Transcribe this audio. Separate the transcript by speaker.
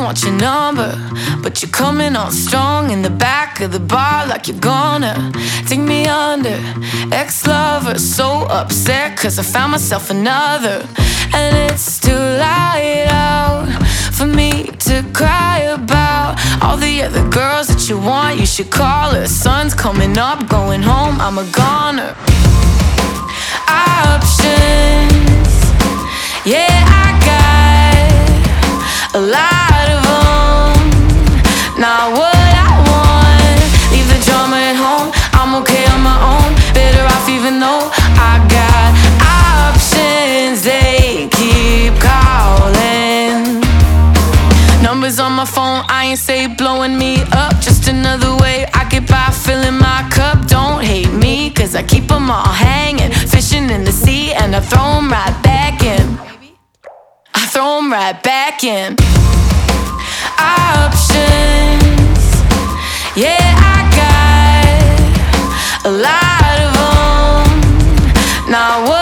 Speaker 1: want your number, but you're coming on strong in the back of the bar like you're gonna take me under. Ex-lover, so upset cause I found myself another. And it's too light out for me to cry about all the other girls that you want. You should call her. Sun's coming up, going home, I'm a goner. Options, yeah, I got a lot of them. Not what I want. Leave the drama at home, I'm okay on my own. Better off even though I got options. They keep calling. Numbers on my phone, I ain't say blowing me up. Just another way I get by filling my cup. Don't hate me, cause I keep them all hanging. Fishing in the sea and I throw them right back in. I throw them right back in. Options, yeah, I got a lot of them. Now what